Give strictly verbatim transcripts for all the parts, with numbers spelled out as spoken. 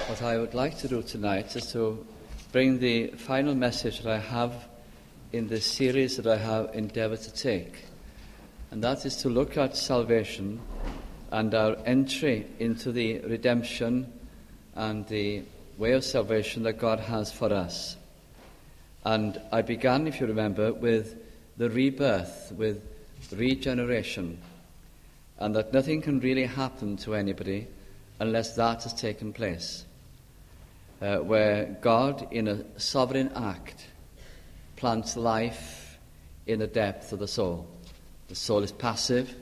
What I would like to do tonight is to bring the final message that I have in this series that I have endeavoured to take. And that is to look at salvation and our entry into the redemption and the way of salvation that God has for us. And I began, if you remember, with the rebirth, with regeneration, and that nothing can really happen to anybody unless that has taken place, uh, where God, in a sovereign act, plants life in the depth of the soul. The soul is passive.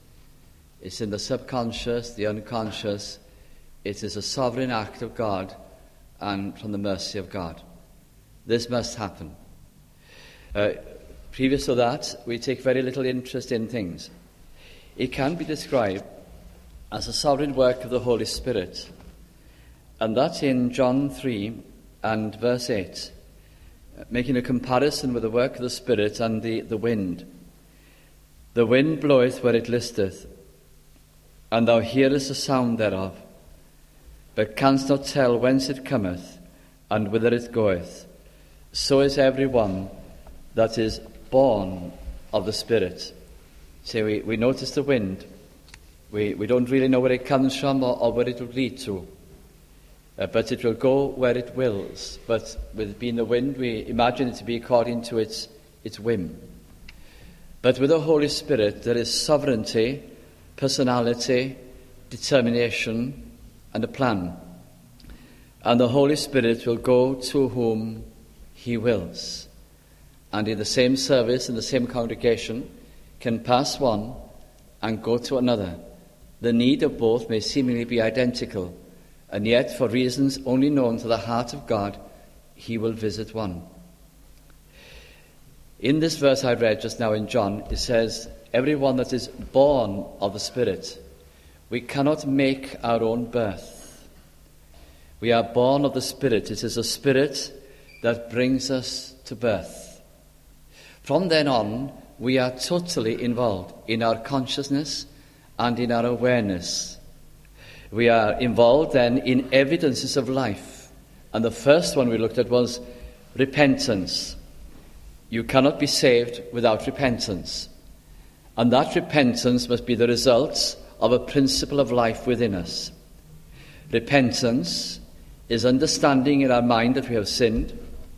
It's in the subconscious, the unconscious. It is a sovereign act of God and from the mercy of God. This must happen. Uh, previous to that, we take very little interest in things. It can be described as a sovereign work of the Holy Spirit. And that's in John three and verse eight, making a comparison with the work of the Spirit and the, the wind. The wind bloweth where it listeth, and thou hearest the sound thereof, but canst not tell whence it cometh, and whither it goeth. So is every one that is born of the Spirit. See, we, we notice the wind. We, we don't really know where it comes from or, or where it will lead to. Uh, but it will go where it wills. But with being the wind, we imagine it to be according to its, its whim. But with the Holy Spirit, there is sovereignty, personality, determination, and a plan. And the Holy Spirit will go to whom he wills. And in the same service, in the same congregation, can pass one and go to another. The need of both may seemingly be identical, and yet, for reasons only known to the heart of God, he will visit one. In this verse I read just now in John, it says, everyone that is born of the Spirit. We cannot make our own birth. We are born of the Spirit. It is the Spirit that brings us to birth. From then on, we are totally involved in our consciousness and in our awareness. We are involved then in evidences of life. And the first one we looked at was repentance. You cannot be saved without repentance. And that repentance must be the result of a principle of life within us. Repentance is understanding in our mind that we have sinned,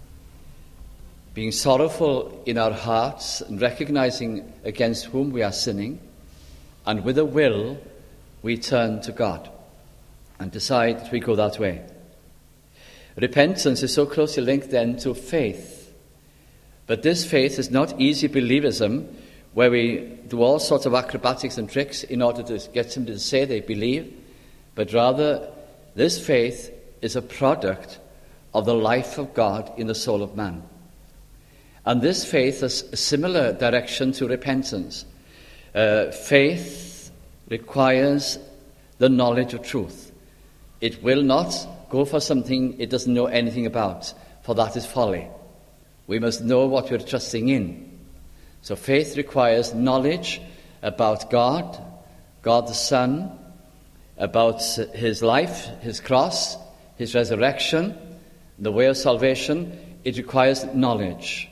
being sorrowful in our hearts and recognizing against whom we are sinning, and with a will we turn to God and decide that we go that way. Repentance is so closely linked then to faith. But this faith is not easy believism, where we do all sorts of acrobatics and tricks in order to get somebody to say they believe, but rather this faith is a product of the life of God in the soul of man. And this faith has a similar direction to repentance. Uh, faith requires the knowledge of truth. It will not go for something it doesn't know anything about, for that is folly. We must know what we're trusting in. So faith requires knowledge about God, God the Son, about his life, his cross, his resurrection, the way of salvation. It requires knowledge.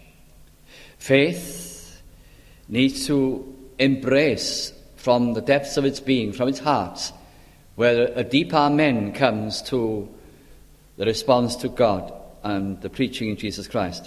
Faith needs to embrace from the depths of its being, from its heart, where a deep amen comes to the response to God and the preaching in Jesus Christ.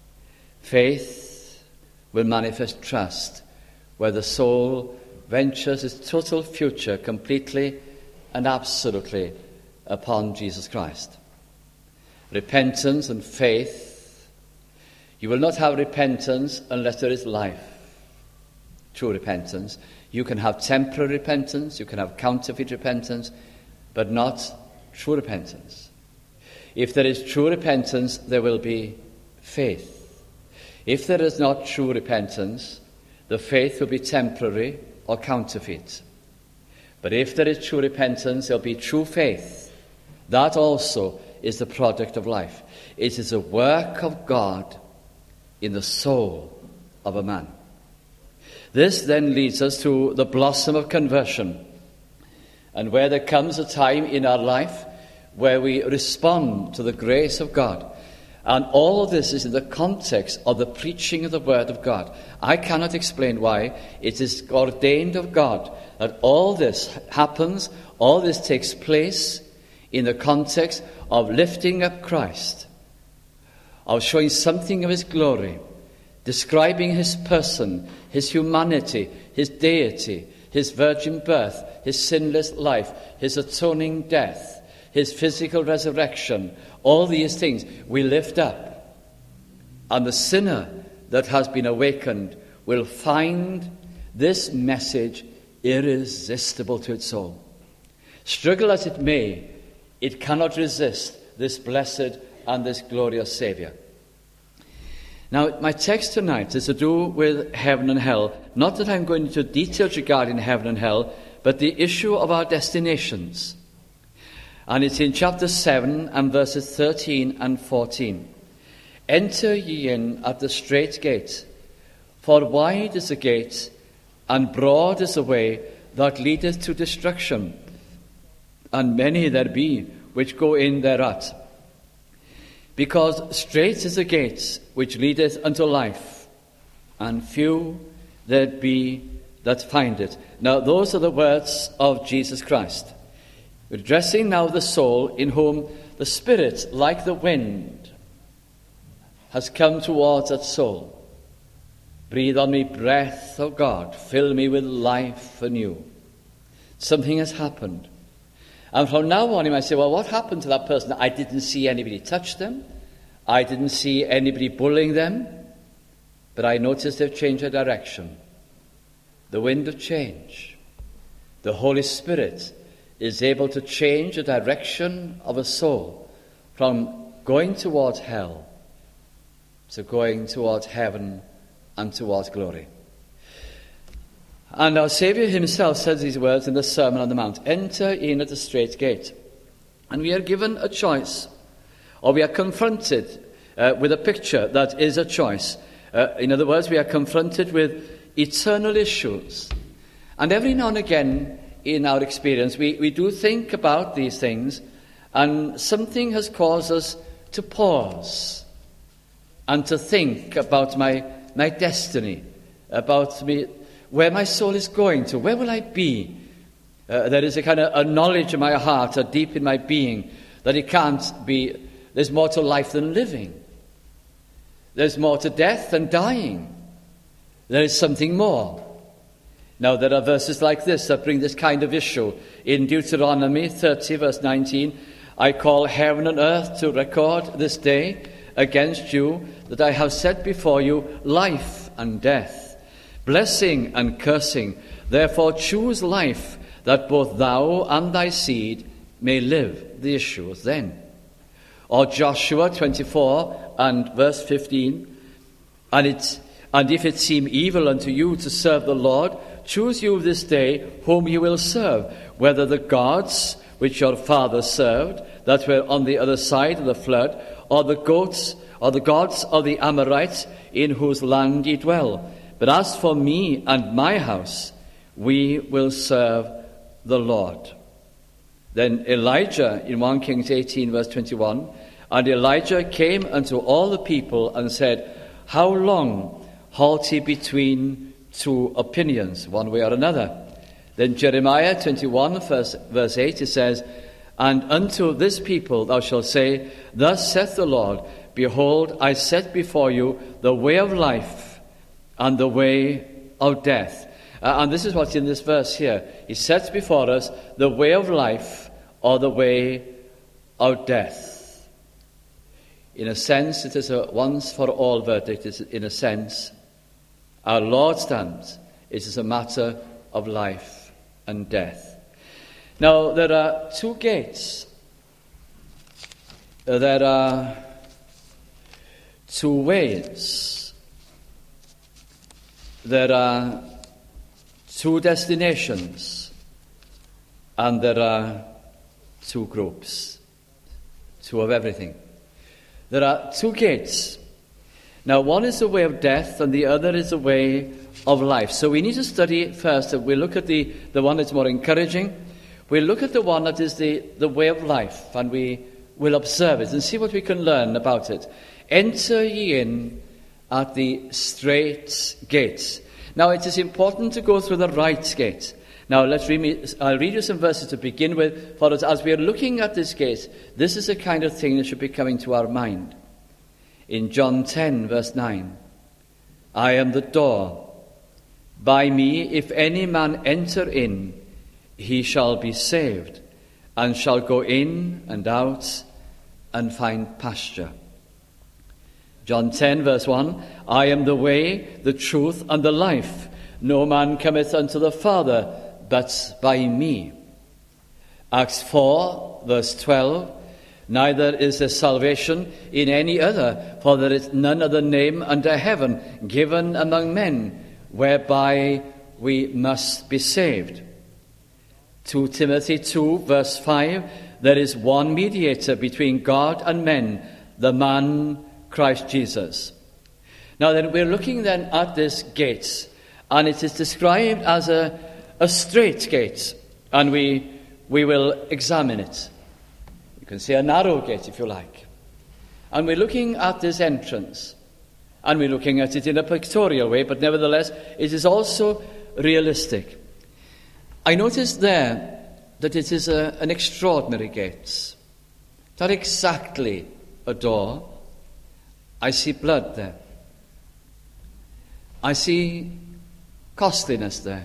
Faith will manifest trust, where the soul ventures its total future completely and absolutely upon Jesus Christ. Repentance and faith. You will not have repentance unless there is life. True repentance. You can have temporary repentance, you can have counterfeit repentance, but not true repentance. If there is true repentance, there will be faith. If there is not true repentance, the faith will be temporary or counterfeit. But if there is true repentance, there will be true faith. That also is the product of life. It is a work of God in the soul of a man. This then leads us to the blossom of conversion. And where there comes a time in our life where we respond to the grace of God. And all of this is in the context of the preaching of the Word of God. I cannot explain why. It is ordained of God that all this happens, all this takes place in the context of lifting up Christ, of showing something of his glory, describing his person, his humanity, his deity, his virgin birth, his sinless life, his atoning death, his physical resurrection. All these things we lift up. And the sinner that has been awakened will find this message irresistible to its soul. Struggle as it may, it cannot resist this blessed and this glorious Saviour. Now, my text tonight is to do with heaven and hell. Not that I'm going into details regarding heaven and hell, but the issue of our destinations. And it's in chapter seven and verses thirteen and fourteen. Enter ye in at the strait gate, for wide is the gate, and broad is the way that leadeth to destruction, and many there be which go in thereat. Because strait is the gate which leadeth unto life, and few there be that find it. Now, those are the words of Jesus Christ, addressing now the soul in whom the Spirit, like the wind, has come towards that soul. Breathe on me breath, O God, fill me with life anew. Something has happened. And from now on, you might say, well, what happened to that person? I didn't see anybody touch them. I didn't see anybody bullying them. But I noticed they've changed their direction. The wind of change. The Holy Spirit is able to change the direction of a soul from going towards hell to going towards heaven and towards glory. And our Saviour himself says these words in the Sermon on the Mount. Enter in at the strait gate. And we are given a choice, or we are confronted uh, with a picture that is a choice. Uh, in other words, we are confronted with eternal issues. And every now and again in our experience, we, we do think about these things, and something has caused us to pause and to think about my, my destiny, about me, where my soul is going to, where will I be? Uh, there is a kind of a knowledge in my heart, a deep in my being, that it can't be, there's more to life than living. There's more to death than dying. There is something more. Now, there are verses like this that bring this kind of issue. In Deuteronomy thirty, verse nineteen, I call heaven and earth to record this day against you that I have set before you life and death, blessing and cursing. Therefore choose life, that both thou and thy seed may live. The issue was then. Or Joshua twenty-four and verse fifteen, and it and if it seem evil unto you to serve the Lord, choose you this day whom you will serve, whether the gods which your fathers served, that were on the other side of the flood, or the goats, or the gods of the Amorites, in whose land ye dwell. But as for me and my house, we will serve the Lord. Then Elijah, in First Kings eighteen, verse twenty-one, and Elijah came unto all the people and said, how long halt ye between two opinions, one way or another? Then Jeremiah twenty-one, verse, verse eight, it says, and unto this people thou shalt say, thus saith the Lord, behold, I set before you the way of life and the way of death. Uh, and this is what's in this verse here. He sets before us the way of life or the way of death. In a sense, it is a once-for-all verdict. It's, in a sense, our Lord stands. It is a matter of life and death. Now, there are two gates. There are two ways. There are two destinations. And there are two groups. Two of everything. There are two gates. Now, one is the way of death and the other is the way of life. So we need to study first. We look at the, the one that's more encouraging, we'll look at the one that is the, the way of life, and we will observe it and see what we can learn about it. Enter ye in at the strait gate. Now, it is important to go through the right gate. Now, let's read me, I'll read you some verses to begin with. For us, as we are looking at this gate, this is the kind of thing that should be coming to our mind. In John ten, verse nine, I am the door. By me, if any man enter in, he shall be saved, and shall go in and out and find pasture. John ten, verse one, I am the way, the truth, and the life. No man cometh unto the Father but by me. Acts four, verse twelve, neither is there salvation in any other, for there is none other name under heaven given among men, whereby we must be saved. Second Timothy two, verse five, there is one mediator between God and men, the man Christ Jesus. Now then, we're looking then at this gate, and it is described as a, a straight gate, and we, we will examine it. You can say a narrow gate if you like. And we're looking at this entrance, and we're looking at it in a pictorial way, but nevertheless, it is also realistic. I noticed there that it is a, an extraordinary gate. Not exactly a door. I see blood there. I see costliness there.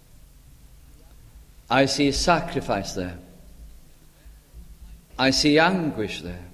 I see sacrifice there. I see anguish there.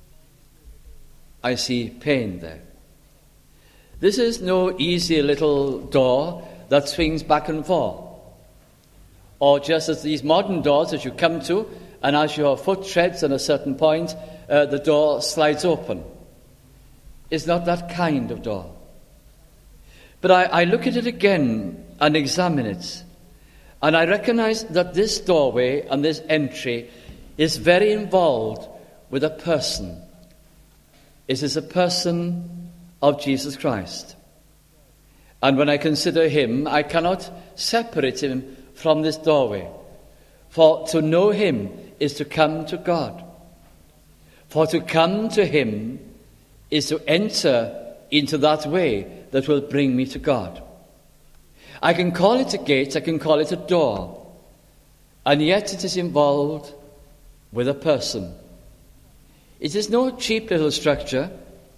I see pain there. This is no easy little door that swings back and forth. Or just as these modern doors that you come to, and as your foot treads on a certain point, uh, the door slides open. It's not that kind of door. But I, I look at it again and examine it, and I recognize that this doorway and this entry is very involved with a person. It is a person of Jesus Christ. And when I consider him, I cannot separate him from this doorway. For to know him is to come to God. For to come to him is to enter into that way that will bring me to God. I can call it a gate, I can call it a door, and yet it is involved with a person. It is no cheap little structure.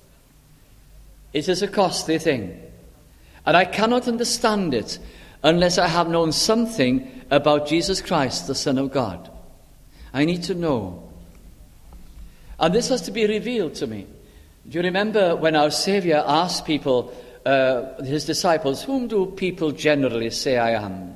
It is a costly thing. And I cannot understand it unless I have known something about Jesus Christ, the Son of God. I need to know. And this has to be revealed to me. Do you remember when our Saviour asked people, uh, his disciples, whom do people generally say I am?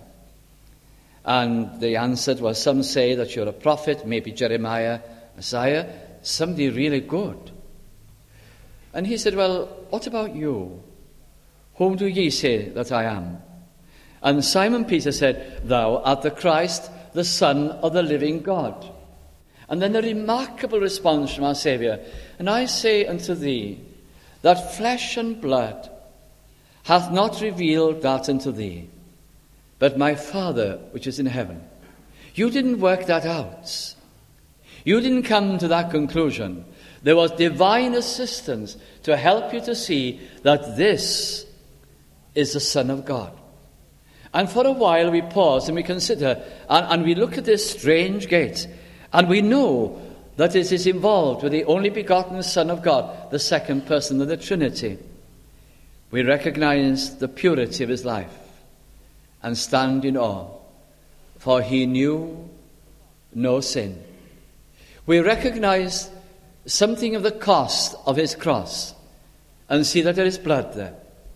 And they answered, well, some say that you're a prophet, maybe Jeremiah, Isaiah, somebody really good. And he said, well, what about you? Whom do ye say that I am? And Simon Peter said, thou art the Christ, the Son of the living God. And then a remarkable response from our Saviour. And I say unto thee, that flesh and blood hath not revealed that unto thee, but my Father which is in heaven. You didn't work that out. You didn't come to that conclusion. There was divine assistance to help you to see that this is the Son of God. And for a while we pause and we consider, and, and we look at this strange gate, and we know that it is involved with the only begotten Son of God, the second person of the Trinity. We recognize the purity of his life and stand in awe, for he knew no sin. We recognize something of the cost of his cross and see that there is blood there.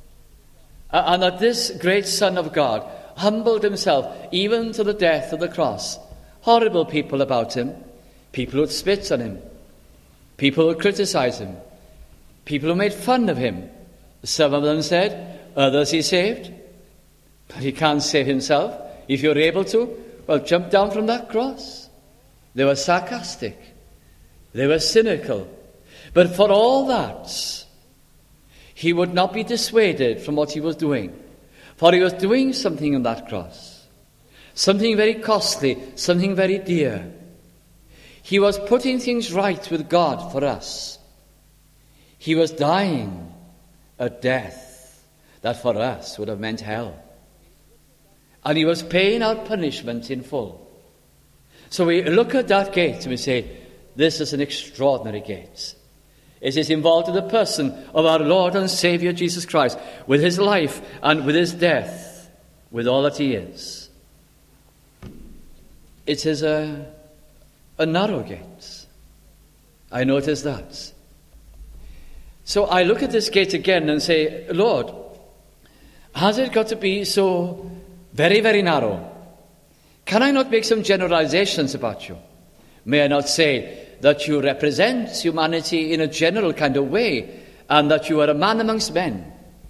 And that this great Son of God humbled himself even to the death of the cross. Horrible people about him. People who spit on him. People who criticize him. People who made fun of him. Some of them said, others he saved. But he can't save himself. If you're able to, well, jump down from that cross. They were sarcastic. They were cynical. But for all that, he would not be dissuaded from what he was doing. For he was doing something on that cross. something very costly, something very dear. He was putting things right with God for us. He was dying a death that for us would have meant hell. And he was paying our punishment in full. So we look at that gate and we say, this is an extraordinary gate. It is involved in the person of our Lord and Saviour Jesus Christ, with his life and with his death, with all that he is. It is a, a narrow gate. I notice that. So I look at this gate again and say, Lord, has it got to be so very, very narrow? Can I not make some generalizations about you? May I not say that you represent humanity in a general kind of way, and that you are a man amongst men,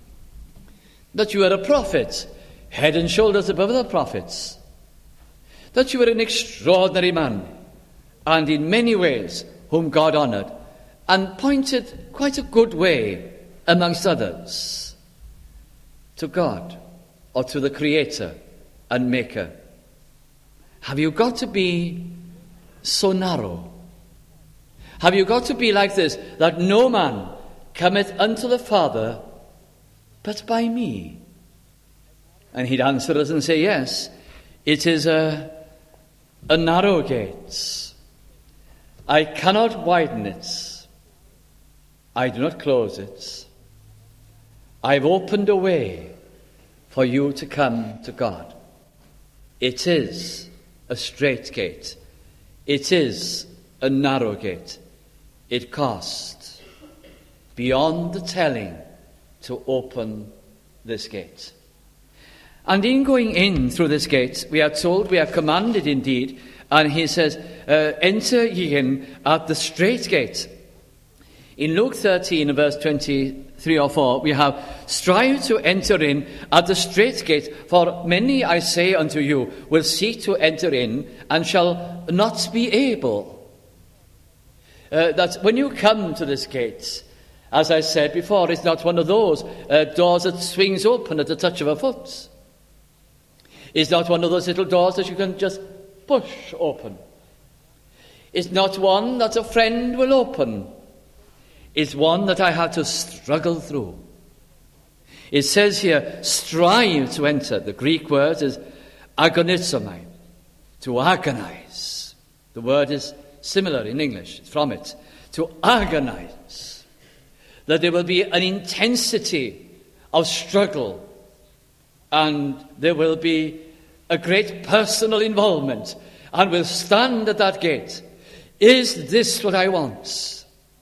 that you are a prophet, head and shoulders above the prophets, that you are an extraordinary man, and in many ways whom God honoured, and pointed quite a good way, amongst others, to God, or to the Creator and Maker. Have you got to be so narrow? Have you got to be like this, that no man cometh unto the Father but by me? And he'd answer us and say, yes, it is a, a narrow gate. I cannot widen it. I do not close it. I've opened a way for you to come to God. It is a straight gate. It is a narrow gate. It cost beyond the telling to open this gate. And in going in through this gate, we are told, we are commanded indeed, and he says, uh, enter ye in at the straight gate. In Luke thirteen, verse twenty-three or four, we have, strive to enter in at the straight gate, for many, I say unto you, will seek to enter in, and shall not be able. Uh, that when you come to this gate, as I said before, it's not one of those uh, doors that swings open at the touch of a foot. It's not one of those little doors that you can just push open. It's not one that a friend will open. It's one that I have to struggle through. It says here, strive to enter. The Greek word is agonizomai, to agonize. The word is similar in English, from it, to agonize. That there will be an intensity of struggle, and there will be a great personal involvement, and we'll stand at that gate. Is this what I want?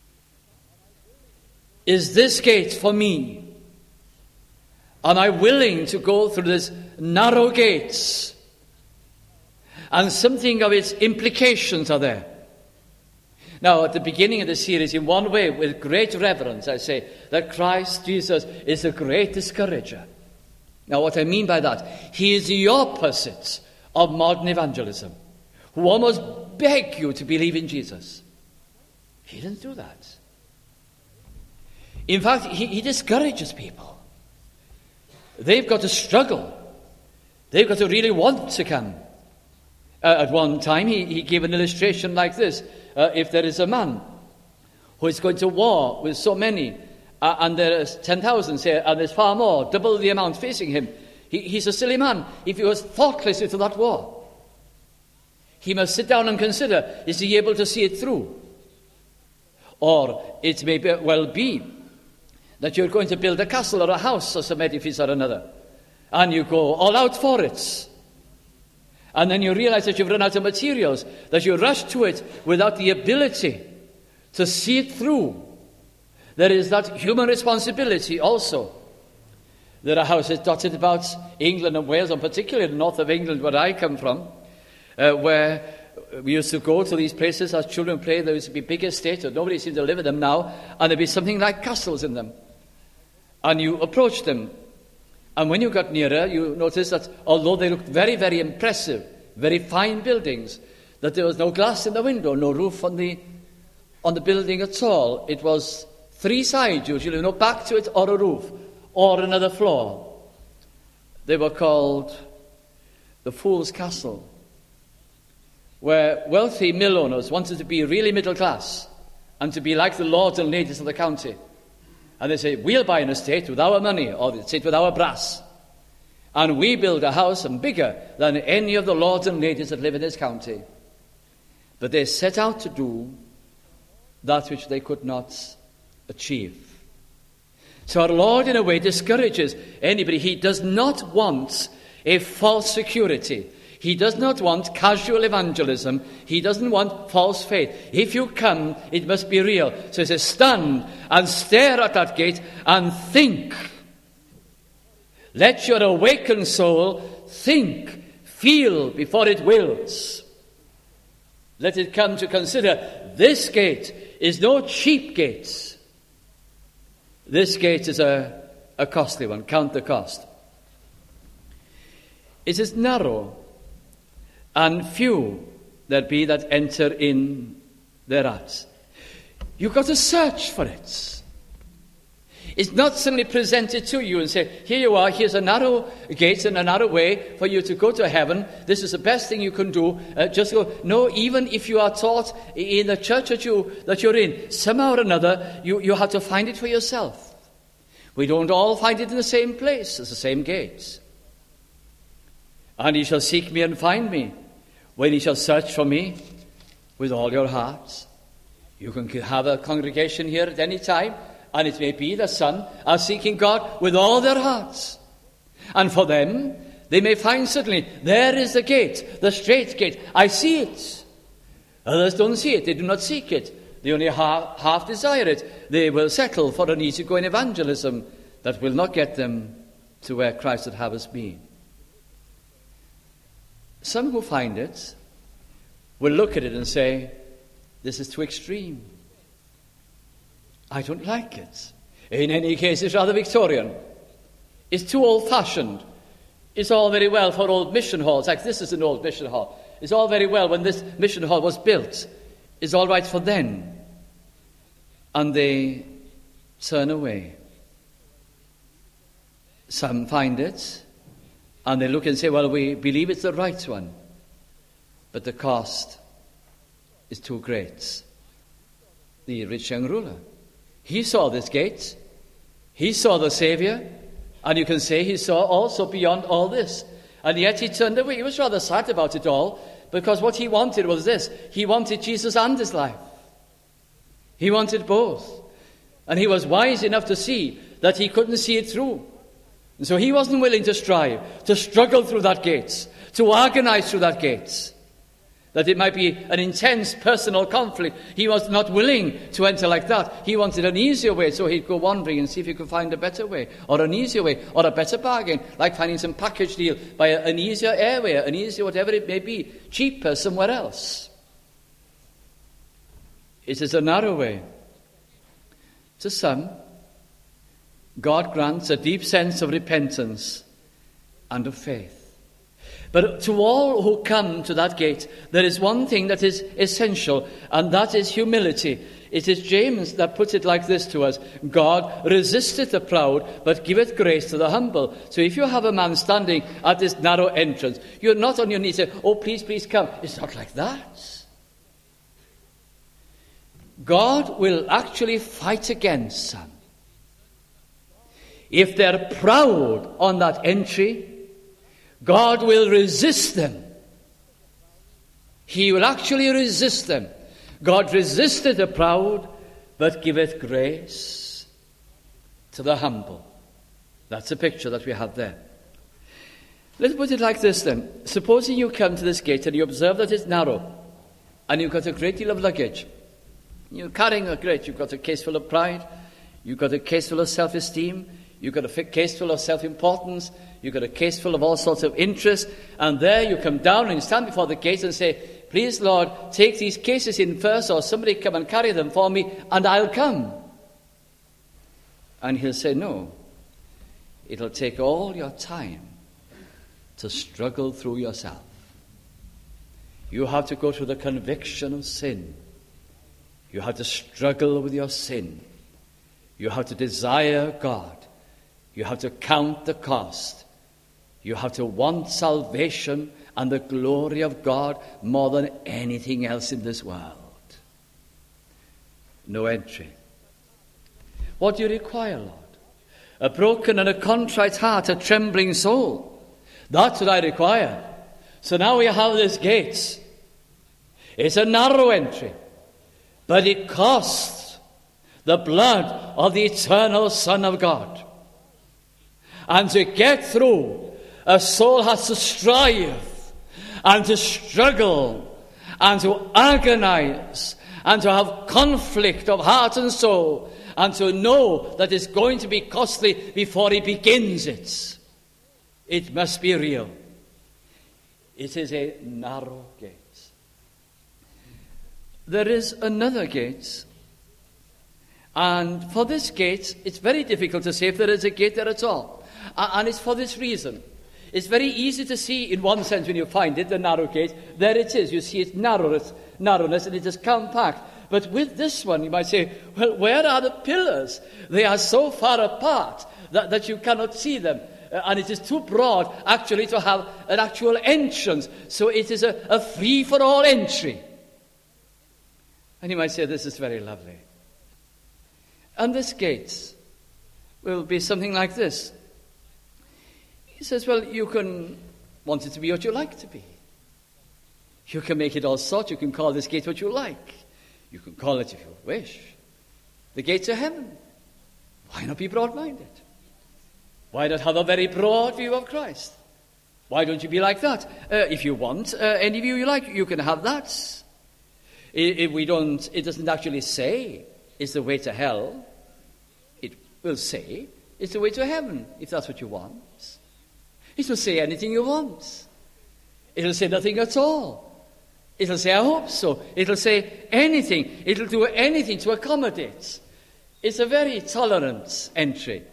Is this gate for me? Am I willing to go through this narrow gate? And something of its implications are there. Now, at the beginning of the series, in one way, with great reverence, I say that Christ Jesus is a great discourager. Now, what I mean by that, he is the opposite of modern evangelism, who almost beg you to believe in Jesus. He didn't do that. In fact, he, he discourages people. They've got to struggle. They've got to really want to come. Uh, at one time, he, he gave an illustration like this. Uh, if there is a man who is going to war with so many, uh, and there is ten thousand, say, and there's far more, double the amount facing him, he, he's a silly man if he goes thoughtlessly to that war. He must sit down and consider, is he able to see it through? Or it may be, well be that you're going to build a castle or a house or some edifice or another, and you go all out for it. And then you realize that you've run out of materials, that you rush to it without the ability to see it through. There is that human responsibility also. There are houses dotted about England and Wales, and particularly the north of England, where I come from, uh, where we used to go to these places as children play. There used to be big estates, nobody seems to live in them now, and there'd be something like castles in them. And you approach them. And when you got nearer, you noticed that although they looked very, very impressive, very fine buildings, that there was no glass in the window, no roof on the on the building at all. It was three sides usually, no back to it or a roof or another floor. They were called the Fool's Castle, where wealthy mill owners wanted to be really middle class and to be like the lords and ladies of the county. And they say, we'll buy an estate with our money, or the estate with our brass. And we build a house and bigger than any of the lords and ladies that live in this county. But they set out to do that which they could not achieve. So our Lord, in a way, discourages anybody. He does not want a false security. He does not want casual evangelism. He doesn't want false faith. If you come, it must be real. So he says, stand and stare at that gate and think. Let your awakened soul think, feel before it wills. Let it come to consider this gate is no cheap gate. This gate is a, a costly one. Count the cost. It is narrow, and few there be that enter in thereat. You've got to search for it. It's not suddenly presented to you and say, here you are, here's a narrow gate and a narrow way for you to go to heaven. This is the best thing you can do. Uh, just go. No, even if you are taught in the church that, you, that you're in, somehow or another, you, you have to find it for yourself. We don't all find it in the same place as the same gate. And ye shall seek me and find me, when ye shall search for me with all your hearts. You can have a congregation here at any time, and it may be that some are seeking God with all their hearts. And for them, they may find suddenly, there is the gate, the straight gate. I see it. Others don't see it. They do not seek it. They only half, half desire it. They will settle for an easygoing evangelism that will not get them to where Christ would have us be. Some who find it will look at it and say, this is too extreme. I don't like it. In any case, it's rather Victorian. It's too old-fashioned. It's all very well for old mission halls, like this is an old mission hall. It's all very well when this mission hall was built. It's all right for then. And they turn away. Some find it, and they look and say, well, we believe it's the right one. But the cost is too great. The rich young ruler, he saw this gate. He saw the Saviour. And you can say he saw also beyond all this. And yet he turned away. He was rather sad about it all, because what he wanted was this. He wanted Jesus and his life. He wanted both. And he was wise enough to see that he couldn't see it through. And so he wasn't willing to strive, to struggle through that gate, to agonize through that gate. That it might be an intense personal conflict. He was not willing to enter like that. He wanted an easier way, so he'd go wandering and see if he could find a better way, or an easier way, or a better bargain, like finding some package deal by an easier airway, an easier whatever it may be, cheaper somewhere else. It is a narrow way. To some, God grants a deep sense of repentance and of faith. But to all who come to that gate, there is one thing that is essential, and that is humility. It is James that puts it like this to us. God resisteth the proud, but giveth grace to the humble. So if you have a man standing at this narrow entrance, you're not on your knees saying, oh, please, please come. It's not like that. God will actually fight against some. If they're proud on that entry, God will resist them. He will actually resist them. God resisteth the proud, but giveth grace to the humble. That's a picture that we have there. Let's put it like this then. Supposing you come to this gate and you observe that it's narrow, and you've got a great deal of luggage. You're carrying a great, you've got a case full of pride, you've got a case full of self-esteem, you've got a case full of self-importance, you've got a case full of all sorts of interest, and there you come down and you stand before the gate and say, please, Lord, take these cases in first, or somebody come and carry them for me, and I'll come. And he'll say, no, it'll take all your time to struggle through yourself. You have to go through the conviction of sin. You have to struggle with your sin. You have to desire God. You have to count the cost. You have to want salvation and the glory of God more than anything else in this world. No entry. What do you require, Lord? A broken and a contrite heart, a trembling soul. That's what I require. So now we have this gate. It's a narrow entry, but it costs the blood of the eternal Son of God. And to get through, a soul has to strive and to struggle and to agonize and to have conflict of heart and soul and to know that it's going to be costly before he begins it. It must be real. It is a narrow gate. There is another gate, and for this gate, it's very difficult to say if there is a gate there at all. And it's for this reason. It's very easy to see, in one sense, when you find it, the narrow gate. There it is. You see its narrowness, narrowness, and it is compact. But with this one, you might say, well, where are the pillars? They are so far apart that, that you cannot see them. Uh, and it is too broad, actually, to have an actual entrance. So it is a, a free-for-all entry. And you might say, this is very lovely. And this gate will be something like this. He says, well, you can want it to be what you like to be. You can make it all sorts. You can call this gate what you like. You can call it, if you wish, the gate to heaven. Why not be broad-minded? Why not have a very broad view of Christ? Why don't you be like that? Uh, if you want uh, any view you like, you can have that. If we don't, it doesn't actually say it's the way to hell. It will say it's the way to heaven, if that's what you want. It will say anything you want. It will say nothing at all. It will say, I hope so. It will say anything. It will do anything to accommodate. It's a very tolerant entry.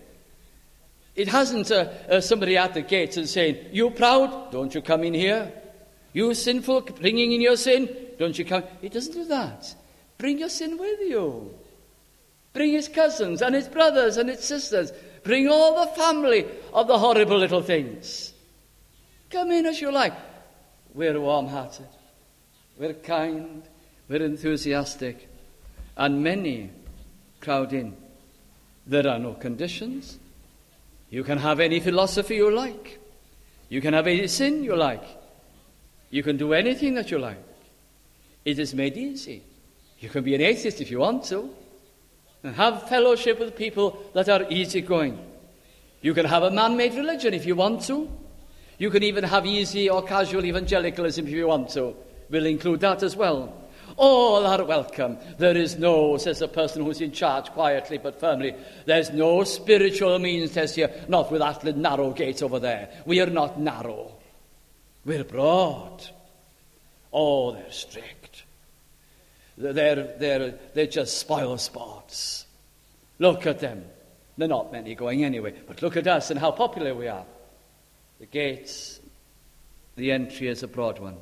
It hasn't uh, uh, somebody at the gates and saying, you proud, don't you come in here. You sinful, bringing in your sin, don't you come. It doesn't do that. Bring your sin with you. Bring his cousins and his brothers and his sisters. Bring all the family of the horrible little things. Come in as you like. We're warm-hearted. We're kind. We're enthusiastic. And many crowd in. There are no conditions. You can have any philosophy you like. You can have any sin you like. You can do anything that you like. It is made easy. You can be an atheist if you want to. And have fellowship with people that are easygoing. You can have a man-made religion if you want to. You can even have easy or casual evangelicalism if you want to. We'll include that as well. All are welcome. There is no, says a person who's in charge quietly but firmly, there's no spiritual means test here, not with that little narrow gate over there. We are not narrow. We're broad. Oh, they're strict. They're, they're, they're just spoil sports. Look at them. There are not many going anyway. But look at us and how popular we are. The gates, the entry is a broad one.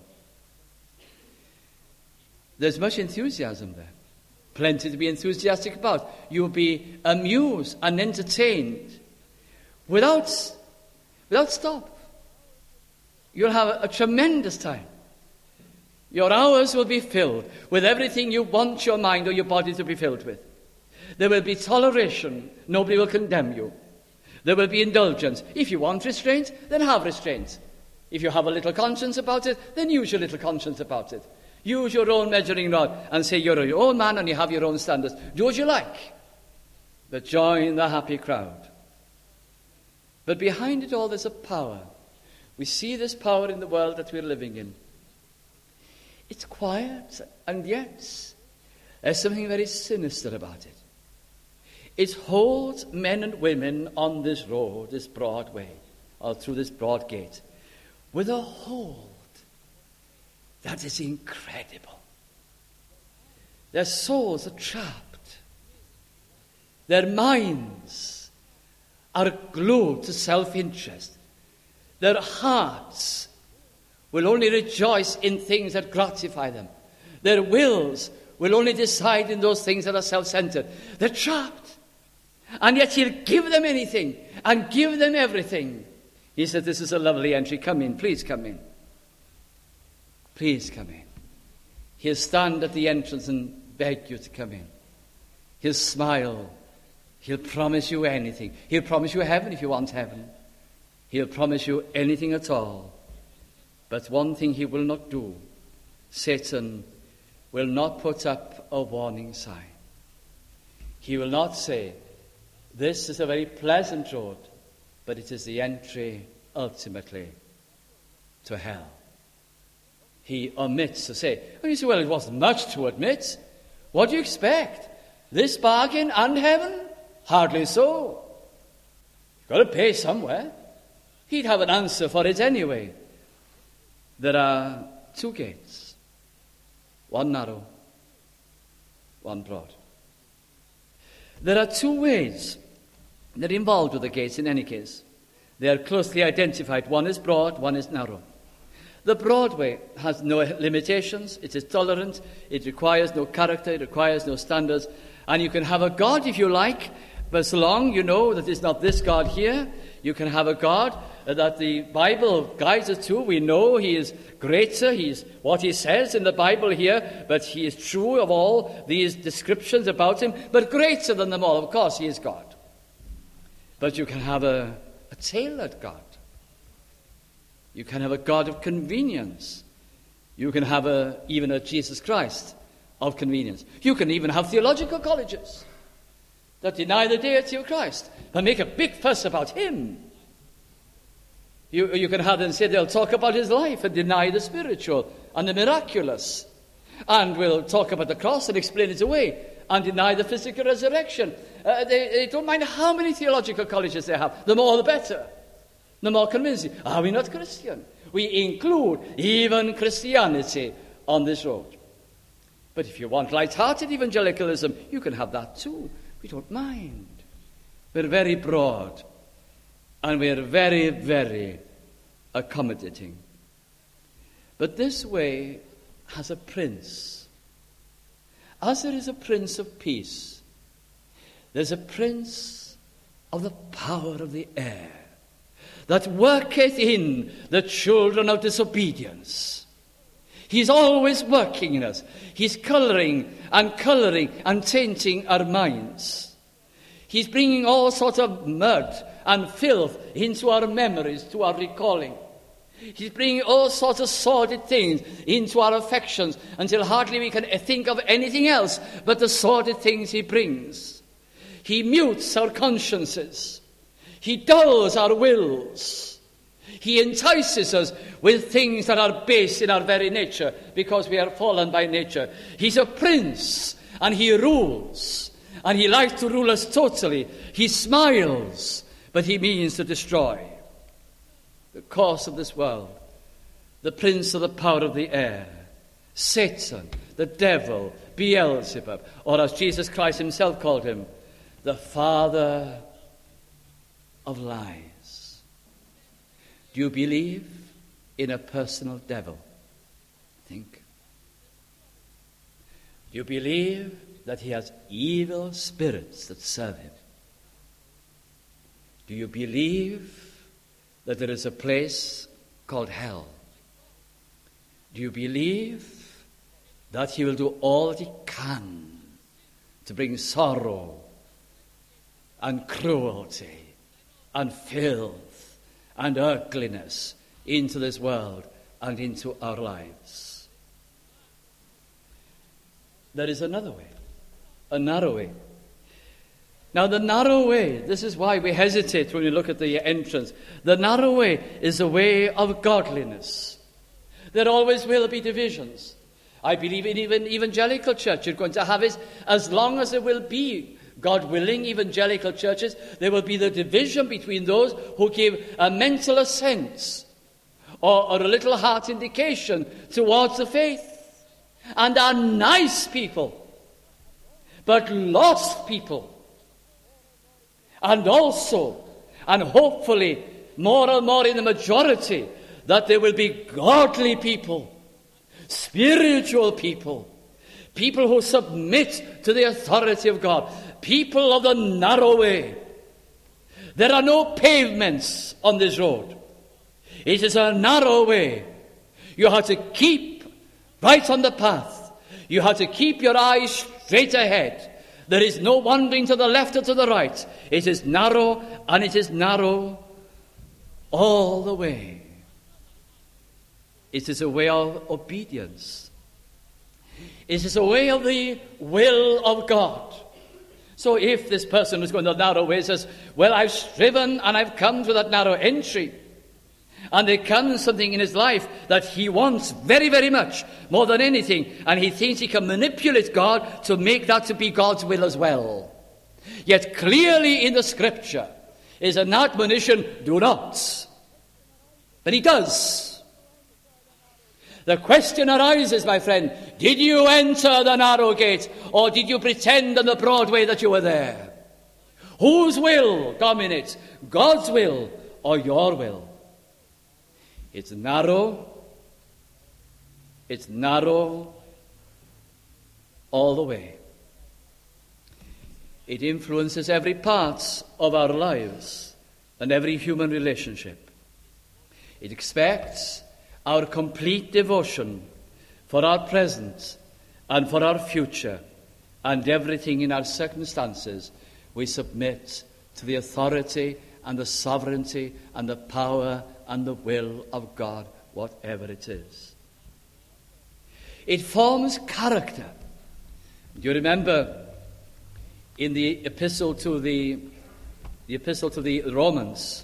There's much enthusiasm there. Plenty to be enthusiastic about. You'll be amused and entertained without, without stop. You'll have a, a tremendous time. Your hours will be filled with everything you want your mind or your body to be filled with. There will be toleration. Nobody will condemn you. There will be indulgence. If you want restraint, then have restraint. If you have a little conscience about it, then use your little conscience about it. Use your own measuring rod and say you're your own man and you have your own standards. Do as you like. But join the happy crowd. But behind it all there's a power. We see this power in the world that we're living in. It's quiet, and yet there's something very sinister about it. It holds men and women on this road, this broad way, or through this broad gate, with a hold that is incredible. Their souls are trapped. Their minds are glued to self-interest. Their hearts will only rejoice in things that gratify them. Their wills will only decide in those things that are self-centered. They're trapped. And yet he'll give them anything and give them everything He said, this is a lovely entry. Come in. Please come in. Please come in. He'll stand at the entrance and beg you to come in. He'll smile. He'll promise you anything. He'll promise you heaven if you want heaven. He'll promise you anything at all. But one thing he will not do, Satan will not put up a warning sign. He will not say, this is a very pleasant road, but it is the entry ultimately to hell. He omits to say, well, you say, well, it wasn't much to admit. What do you expect? This bargain and heaven? Hardly so. You've got to pay somewhere. He'd have an answer for it anyway. There are two gates. One narrow, one broad. There are two ways that are involved with the gates in any case. They are closely identified. One is broad, one is narrow. The broad way has no limitations. It is tolerant. It requires no character. It requires no standards. And you can have a God if you like, but so long you know that it's not this God here. You can have a God that the Bible guides us to. We know he is greater. He is what he says in the Bible here, but he is true of all these descriptions about him, but greater than them all. Of course, he is God. But you can have a, a tailored God. You can have a God of convenience. You can have a, even a Jesus Christ of convenience. You can even have theological colleges that deny the deity of Christ and make a big fuss about him. You, you can have them say they'll talk about his life and deny the spiritual and the miraculous. And we'll talk about the cross and explain it away and deny the physical resurrection. Uh, they, they don't mind how many theological colleges they have. The more the better. The more convincing. Are we not Christian? We include even Christianity on this road. But if you want light-hearted evangelicalism, you can have that too. We don't mind. We're very broad. And we're very, very accommodating. But this way has a prince. As there is a prince of peace, there's a prince of the power of the air, that worketh in the children of disobedience. He's always working in us. He's colouring and colouring and tainting our minds. He's bringing all sorts of mud and filth into our memories, to our recalling. He's bringing all sorts of sordid things into our affections until hardly we can think of anything else but the sordid things he brings. He mutes our consciences. He dulls our wills. He entices us with things that are base in our very nature because we are fallen by nature. He's a prince and he rules. And he likes to rule us totally. He smiles, but he means to destroy. The course of this world, the prince of the power of the air, Satan, the devil, Beelzebub, or as Jesus Christ himself called him, the father of lies. Do you believe in a personal devil? Think. Do you believe that he has evil spirits that serve him? Do you believe that there is a place called hell? Do you believe that he will do all that he can to bring sorrow and cruelty and filth and ugliness into this world and into our lives? There is another way, a narrow way. Now, the narrow way, this is why we hesitate when we look at the entrance. The narrow way is a way of godliness. There always will be divisions. I believe in even evangelical church, you're going to have it as long as there will be, God willing, evangelical churches. There will be the division between those who give a mental assent or, or a little heart indication towards the faith and are nice people, but lost people. And also, and hopefully more and more in the majority, that there will be godly people, spiritual people, people who submit to the authority of God, people of the narrow way. There are no pavements on this road. It is a narrow way. You have to keep right on the path. You have to keep your eyes straight ahead. There is no wandering to the left or to the right. It is narrow, and it is narrow all the way. It is a way of obedience. It is a way of the will of God. So if this person who's going the narrow way says, well, I've striven and I've come to that narrow entry, and there comes something in his life that he wants very, very much, more than anything, and he thinks he can manipulate God to make that to be God's will as well. Yet clearly in the Scripture is an admonition, do not. But he does. The question arises, my friend, did you enter the narrow gate, or did you pretend on the broad way that you were there? Whose will dominates, God's will or your will? It's narrow, it's narrow all the way. It influences every part of our lives and every human relationship. It expects our complete devotion for our present and for our future, and everything in our circumstances we submit to the authority and the sovereignty and the power and the will of God, whatever it is. It forms character. Do you remember in the epistle to the, the epistle to the Romans,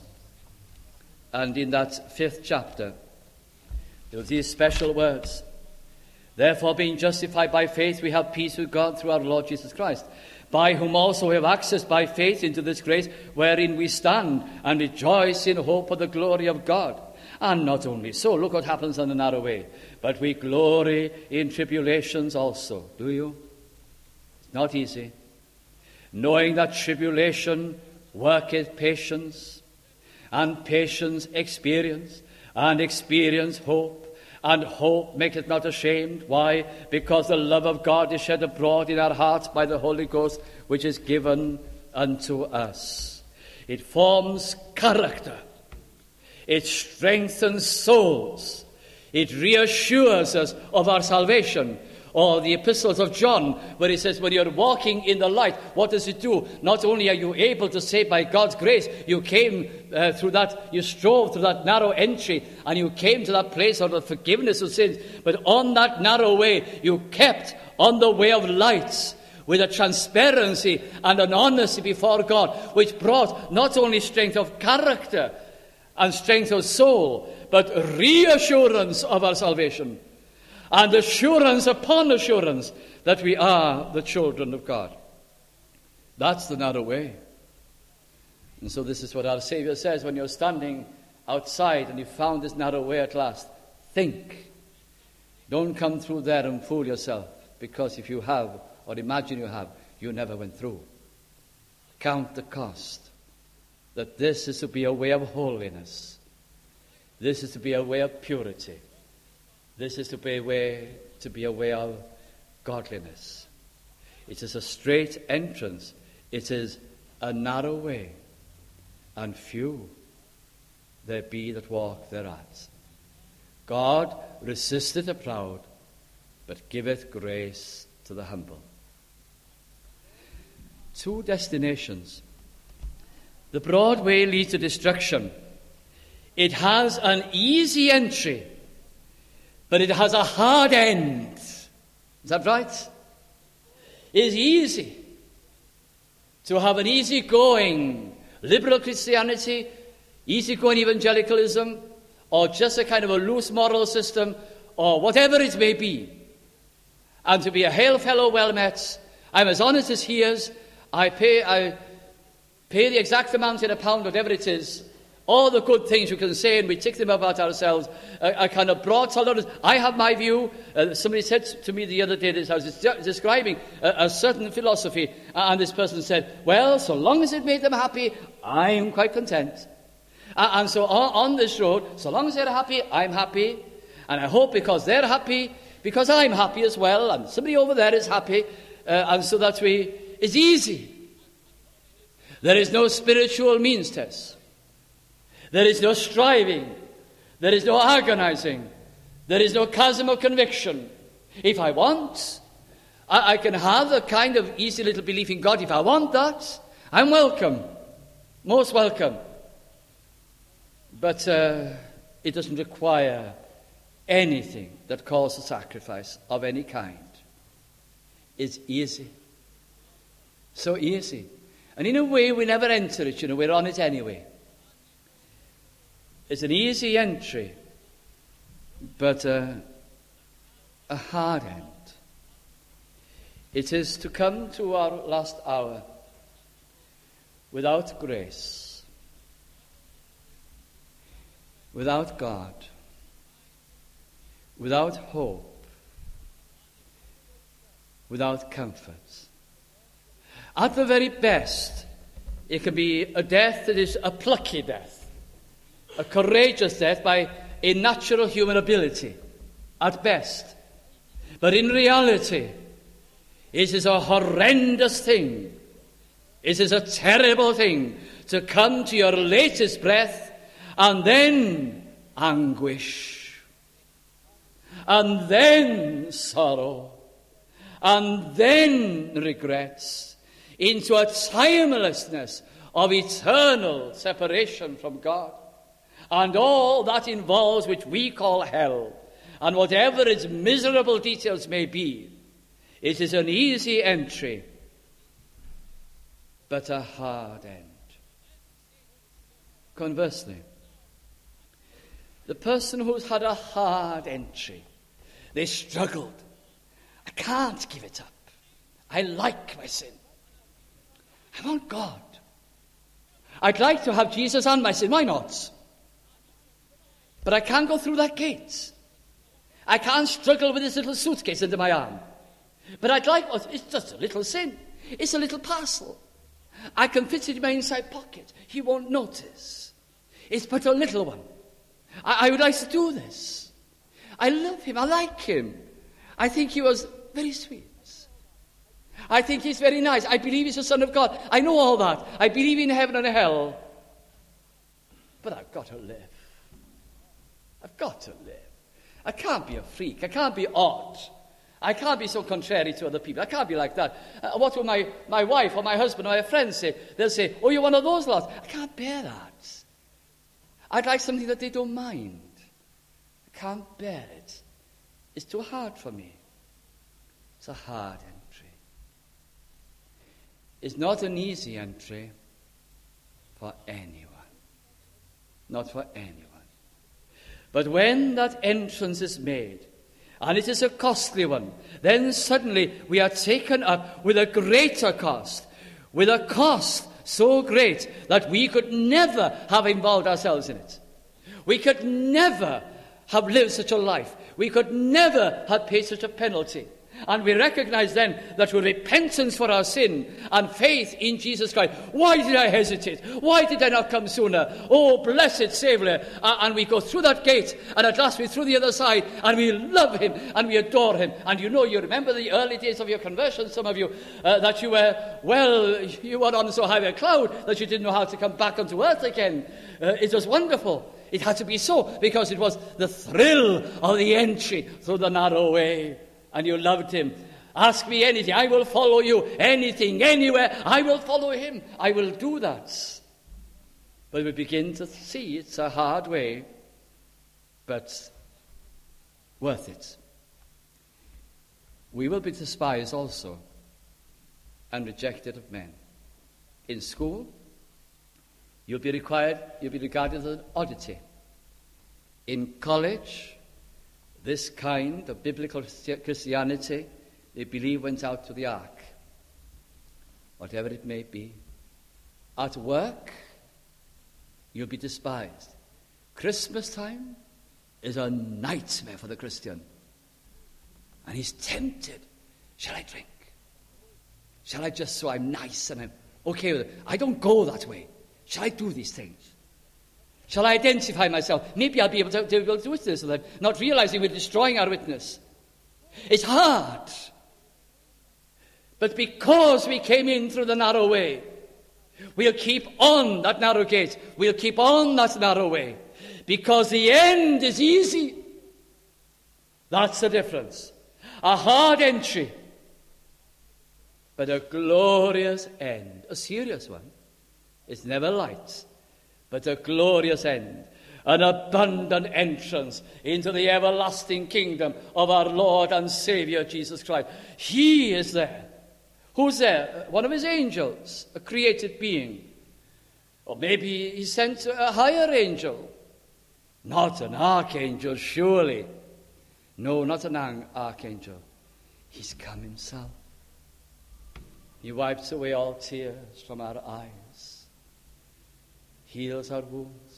and in that fifth chapter, there were these special words. Therefore, being justified by faith, we have peace with God through our Lord Jesus Christ, by whom also we have access by faith into this grace wherein we stand and rejoice in hope of the glory of God. And not only so, look what happens on the narrow way, but we glory in tribulations also. Do you? It's not easy. Knowing that tribulation worketh patience, and patience experience, and experience hope, and hope maketh not ashamed. Why? Because the love of God is shed abroad in our hearts by the Holy Ghost, which is given unto us. It forms character. It strengthens souls. It reassures us of our salvation. Or the epistles of John, where he says, when you're walking in the light, what does it do? Not only are you able to say by God's grace, you came uh, through that, you strove through that narrow entry, and you came to that place of the forgiveness of sins, but on that narrow way, you kept on the way of light, with a transparency and an honesty before God, which brought not only strength of character and strength of soul, but reassurance of our salvation. And assurance upon assurance that we are the children of God. That's the narrow way. And so this is what our Savior says when you're standing outside and you found this narrow way at last. Think. Don't come through there and fool yourself, because if you have, or imagine you have, you never went through. Count the cost. That this is to be a way of holiness. This is to be a way of purity. This is to be a way, to be a way of godliness. It is a straight entrance. It is a narrow way, and few there be that walk thereat. God resisteth the proud, but giveth grace to the humble. Two destinations. The broad way leads to destruction. It has an easy entry, but it has a hard end. Is that right? It is easy to have an easy-going liberal Christianity, easy-going evangelicalism, or just a kind of a loose moral system, or whatever it may be, and to be a hail fellow well met. I'm as honest as he is. I pay, I pay the exact amount in a pound, whatever it is. All the good things you can say, and we tick them about ourselves. A, a kind of broad tolerance. I have my view. Uh, somebody said to me the other day that I was describing a, a certain philosophy, and this person said, well, so long as it made them happy, I'm quite content. Uh, and so on, on this road, so long as they're happy, I'm happy. And I hope because they're happy, because I'm happy as well, and somebody over there is happy, uh, and so that we, it's easy. There is no spiritual means test. There is no striving. There is no agonizing. There is no chasm of conviction. If I want, I, I can have a kind of easy little belief in God. If I want that, I'm welcome. Most welcome. But uh, it doesn't require anything that calls a sacrifice of any kind. It's easy. So easy. And in a way, we never enter it, you know, we're on it anyway. It's an easy entry, but uh, a hard end. It is to come to our last hour without grace, without God, without hope, without comfort. At the very best, it can be a death that is a plucky death, a courageous death by a natural human ability, at best. But in reality, it is a horrendous thing. It is a terrible thing to come to your latest breath and then anguish, and then sorrow, and then regrets, into a timelessness of eternal separation from God. And all that involves, which we call hell, and whatever its miserable details may be, it is an easy entry, but a hard end. Conversely, the person who's had a hard entry, they struggled. I can't give it up. I like my sin. I want God. I'd like to have Jesus and my sin. Why not? But I can't go through that gate. I can't struggle with this little suitcase under my arm. But I'd like, oh, it's just a little sin. It's a little parcel. I can fit it in my inside pocket. He won't notice. It's but a little one. I, I would like to do this. I love him. I like him. I think he was very sweet. I think he's very nice. I believe he's the Son of God. I know all that. I believe in heaven and hell. But I've got to live. I've got to live. I can't be a freak. I can't be odd. I can't be so contrary to other people. I can't be like that. Uh, what will my, my wife or my husband or my friends say? They'll say, oh, you're one of those lots. I can't bear that. I'd like something that they don't mind. I can't bear it. It's too hard for me. It's a hard entry. It's not an easy entry for anyone. Not for anyone. But when that entrance is made, and it is a costly one, then suddenly we are taken up with a greater cost, with a cost so great that we could never have involved ourselves in it. We could never have lived such a life. We could never have paid such a penalty. And we recognize then that with repentance for our sin and faith in Jesus Christ, why did I hesitate? Why did I not come sooner? Oh, blessed Savior. Uh, and we go through that gate, and at last we're through the other side, and we love him, and we adore him. And you know, you remember the early days of your conversion, some of you, uh, that you were, well, you were on so high a cloud that you didn't know how to come back onto earth again. Uh, it was wonderful. It had to be so, because it was the thrill of the entry through the narrow way. And you loved him. Ask me anything, I will follow you. Anything, anywhere, I will follow him. I will do that. But we begin to see it's a hard way, but worth it. We will be despised also and rejected of men. In school, you'll be required, you'll be regarded as an oddity. In college, this kind of biblical Christianity, they believe, went out to the ark. Whatever it may be. At work, you'll be despised. Christmas time is a nightmare for the Christian. And he's tempted. Shall I drink? Shall I just, so I'm nice and I'm okay with it? I don't go that way. Shall I do these things? Shall I identify myself? Maybe I'll be able to, to, able to witness to them, not realizing we're destroying our witness. It's hard. But because we came in through the narrow way, we'll keep on that narrow gate. We'll keep on that narrow way. because the end is easy. That's the difference. A hard entry, but a glorious end. A serious one. It's never light, but a glorious end. An abundant entrance into the everlasting kingdom of our Lord and Savior Jesus Christ. He is there. Who's there? One of his angels, a created being. Or maybe he sent a higher angel. Not an archangel, surely. No, not an archangel. He's come himself. He wipes away all tears from our eyes. Heals our wounds.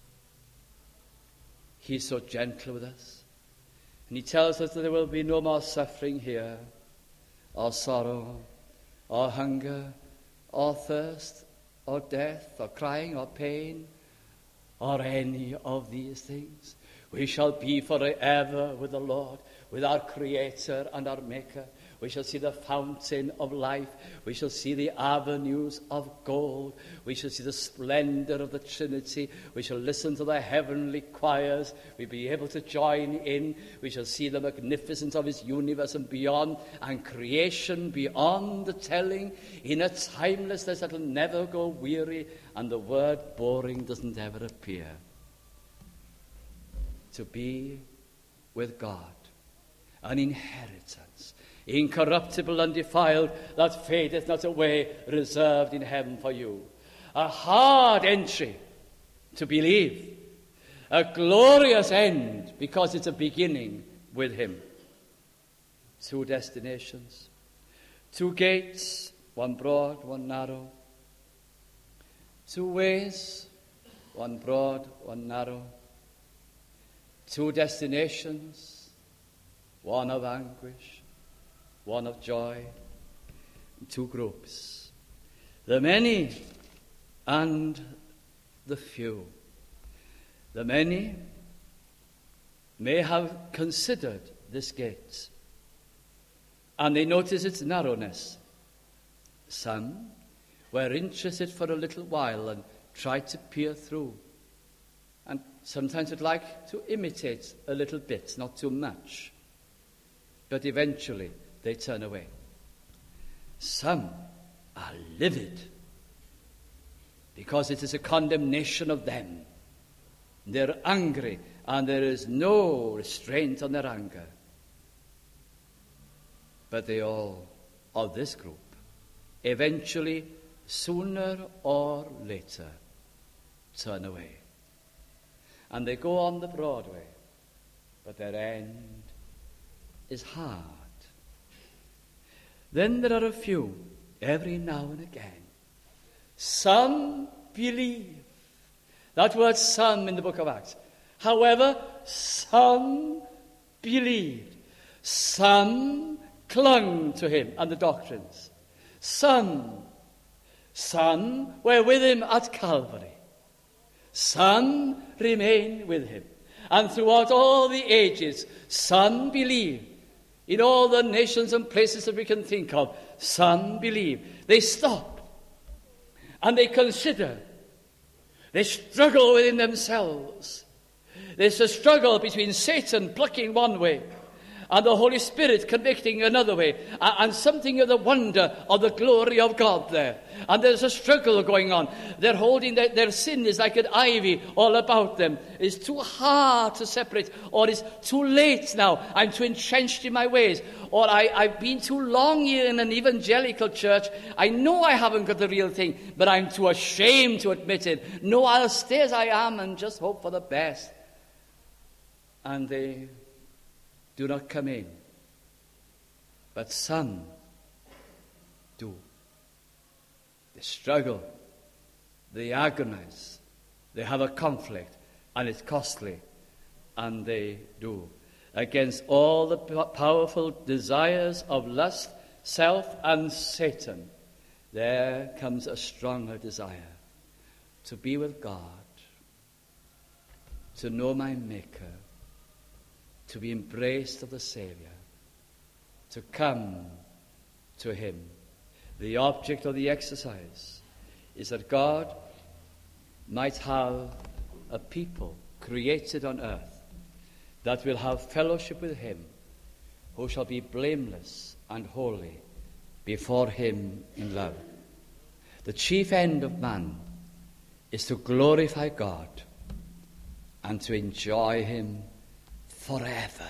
He's so gentle with us. And he tells us that there will be no more suffering here, or sorrow, or hunger, or thirst, or death, or crying, or pain, or any of these things. We shall be forever with the Lord, with our Creator and our Maker. We shall see the fountain of life. We shall see the avenues of gold. We shall see the splendor of the Trinity. We shall listen to the heavenly choirs. We'll be able to join in. We shall see the magnificence of his universe and beyond, and creation beyond the telling, in a timelessness that will never go weary, and the word boring doesn't ever appear. To be with God, an inheritance, incorruptible, undefiled, that fadeth not away, reserved in heaven for you. A hard entry to believe, a glorious end, because it's a beginning with him. Two destinations, two gates, one broad, one narrow, two ways, one broad, one narrow, two destinations, one of anguish, one of joy, two groups, the many and the few. The many may have considered this gate, and they notice its narrowness. Some were interested for a little while and tried to peer through, and sometimes would like to imitate a little bit, not too much. But eventually they turn away. Some are livid because it is a condemnation of them. They're angry, and there is no restraint on their anger. But they all, of this group, eventually, sooner or later, turn away. And they go on the broad way, but their end is hard. Then there are a few, every now and again. Some believe. That word some in the book of Acts. However, some believed. Some clung to him and the doctrines. Some, some were with him at Calvary. Some remain with him. And throughout all the ages, some believe. In all the nations and places that we can think of, some believe. They stop. And they consider. They struggle within themselves. There's a struggle between Satan plucking one way and the Holy Spirit convicting another way, and something of the wonder of the glory of God there. And there's a struggle going on. They're holding their, their sin is like an ivy all about them. It's too hard to separate, or it's too late now. I'm too entrenched in my ways, or I, I've been too long here in an evangelical church. I know I haven't got the real thing, but I'm too ashamed to admit it. No, I'll stay as I am and just hope for the best. And they do not come in. But some do. They struggle. They agonize. They have a conflict, and it's costly. And they do. Against all the powerful desires of lust, self, and Satan, there comes a stronger desire to be with God, to know my Maker, to be embraced of the Savior, to come to him. The object of the exercise is that God might have a people created on earth, that we'll have fellowship with him, who shall be blameless and holy before him in love. The chief end of man is to glorify God and to enjoy him forever.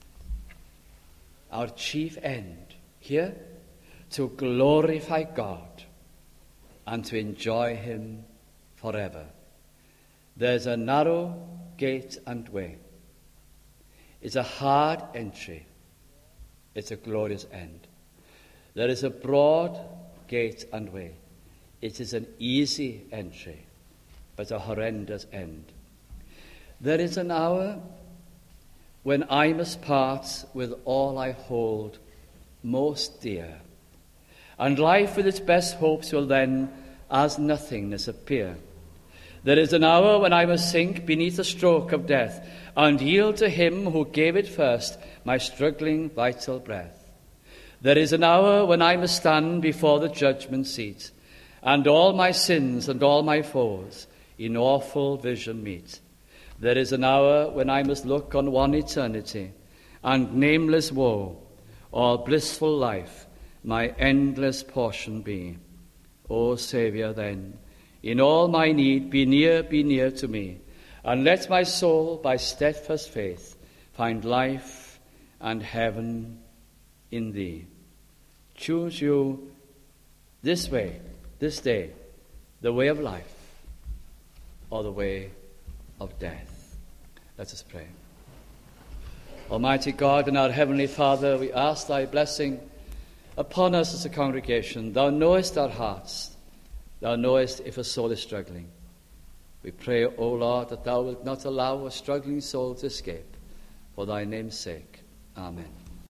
Our chief end here, to glorify God and to enjoy him forever. There's a narrow gate and way. It's a hard entry. It's a glorious end. There is a broad gate and way. It is an easy entry, but a horrendous end. There is an hour when I must part with all I hold most dear, and life with its best hopes will then as nothingness appear. There is an hour when I must sink beneath the stroke of death and yield to him who gave it first my struggling vital breath. There is an hour when I must stand before the judgment seat and all my sins and all my foes in awful vision meet. There is an hour when I must look on one eternity and nameless woe, all blissful life my endless portion be. O Saviour, then, in all my need, be near, be near to me, and let my soul by steadfast faith find life and heaven in thee. Choose you this way, this day, the way of life or the way of death. Let us pray. Almighty God and our Heavenly Father, we ask thy blessing upon us as a congregation. Thou knowest our hearts. Thou knowest if a soul is struggling. We pray, O Lord, that thou wilt not allow a struggling soul to escape. For thy name's sake. Amen.